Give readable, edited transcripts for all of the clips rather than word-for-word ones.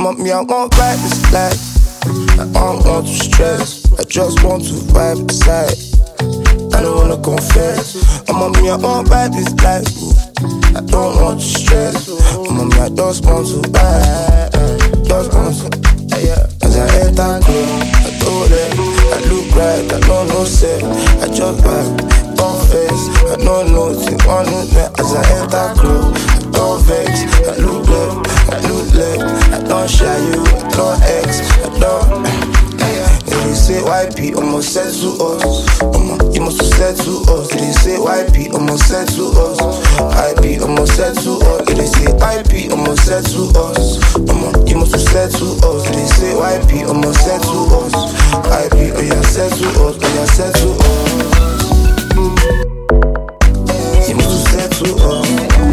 Me, I won't fight this life. I don't want to stress. I just want to vibe inside. I don't wanna confess. Me, I won't fight this life. I don't want to stress. Me, I just want to vibe. Just want to, yeah. As I enter club, I go there. I look right, I don't know self. I just vibe, don't face. I don't know nothing, one minute. As I enter club, I don't vex. I look left, I look left. I don't shy you, I don't X. I don't. They say YP almost said to us. You must have said to us. They say YP almost said to us. YP almost said to us. They say YP almost said to us. You must have said to us. They say YP almost said to us. YP, oh yeah, said to us. Oh yeah, said to us. You must have said to us.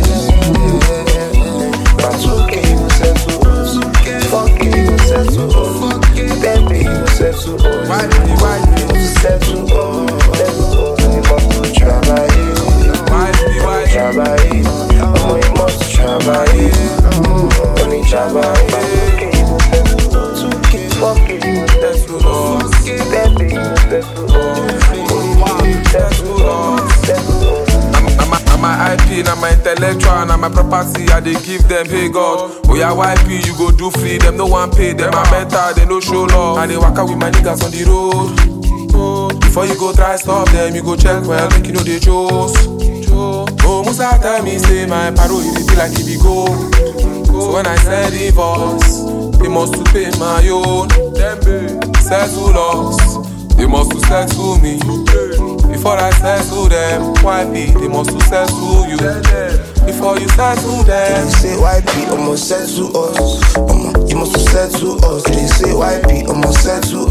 That's okay, you said to us. Fuck it, you said to us. Baby, you said to us. You said to us. You must travailler. Travailler. You must travailler. Only travailler. Fuck it, you said to us. Baby, you said to us. You said to us. I'm my IP, now my intellectual, now my property, I dey give them, hey God. Oh yeah, YP, you go do free, them no one pay, them my mental, they no show love. And they walk out with my niggas on the road. Before you go try stop them, you go check well, make you know they chose. Oh, Musa tell me, say my paro, it be like it be gold. So when I send divorce, they must to pay my own. Settle loss, they must to settle me. Before I settle them, YP, they must to settle you. Before you settle them, they say YP almost said to us. You must have said to us. They say YP almost said to